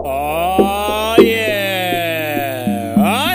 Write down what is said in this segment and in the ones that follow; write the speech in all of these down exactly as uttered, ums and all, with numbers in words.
Oh yeah.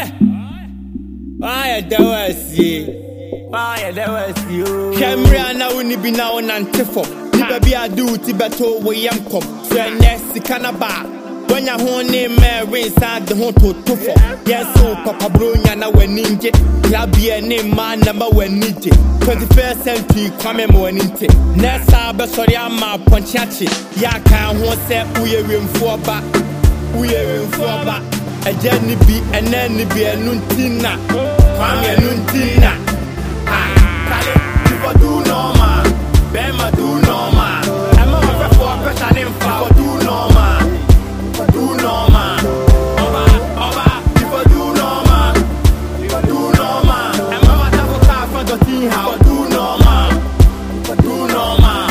Oh yeah, that was you. Oh yeah, that was you. Camera na uni bi na onantefo. Ni baby adu ti beto we yam kom. So next kanaba. When ya honey Mary inside the home to to for. Yes, so Papa Brunya na we ninja. Clabia name man number one ninja. twenty-first century kwame mo ninte. Nessa be sorry ama ponchachi. Ya kan ho se uye wemfo ba. Uye wemfo ba. Eje ni bi ene ni bi enu ntina. Kwame enu ntina. Ah, kale you for do normal. Be ma do normal. Ema wa for pressure nim for do normal. Do normal. Oba, oba, you for do normal. You for do normal. And mama never car for the tea house. Do normal. Do normal.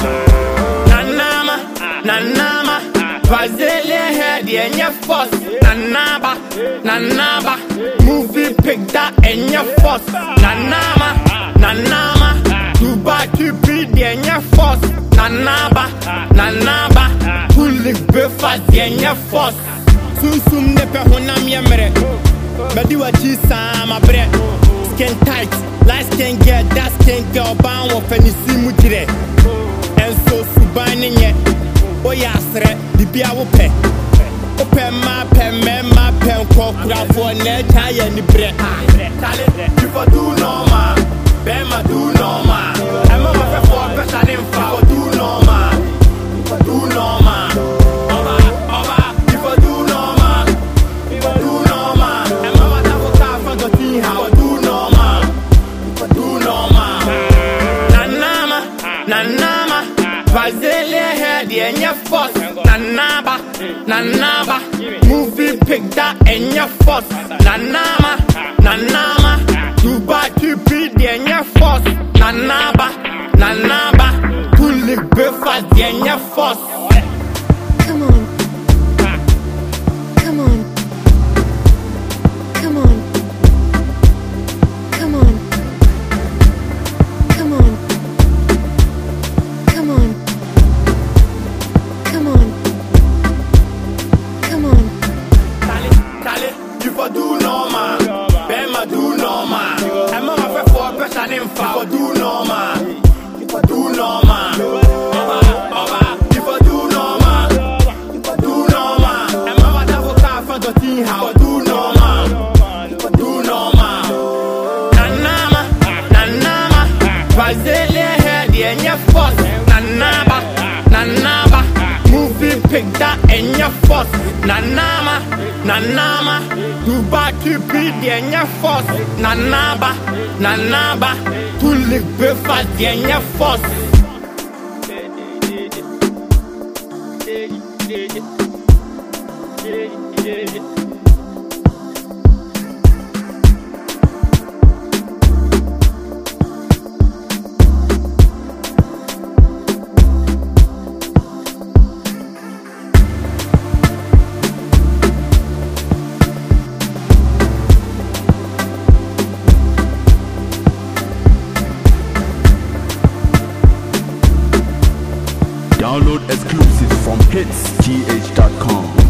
Nanama, nanama. Vazelia head, and your force. Nanaba, nanaba. Movie pick that and your force. Nanama, nanama. Dubai to be and your force. Nanaba, nanaba. Pulling breakfast and your force. Susum nepe honam yemre. Bedi wa jisa my bread. Skin tight, light skin get that skin girl bound of any simujire. And so subani nye. Oya sre, dibia wo pe. Ope ma pe me ma pe kokura for ne tire ni bre. You for do normal. Be ma do normal. I'm over for pressure in for do normal. Do normal. Oba, oba, you for do normal. You for do normal. And mama never car for the tea house. Do normal. Do normal. Nanama, nanama. Vazelia head and your force. Nanaba, nanaba. Movie pick that and your force. Nanama, nanama. Dubai to be and your force. Nanaba, nanaba. Pulling breakfast and your force. Come on. Come on. Come on. Come on. Come on. Come on. Come on. Come on. Kale, kale, you for do normal. Bema do normal. I'm over for pressure in for do normal. You for do normal. Oba, oba, you for do normal. You for do normal. I'm over never car for the tea house. Do normal. You for do normal. Nanama, nanama. Vazelia head and your force. Nanaba, nanaba. Movie pick that and your force. Nanama, nanama. Dubai to be and your force. Nanaba, nanaba. Pulling breakfast and your force. Download exclusives from hits t h dot com.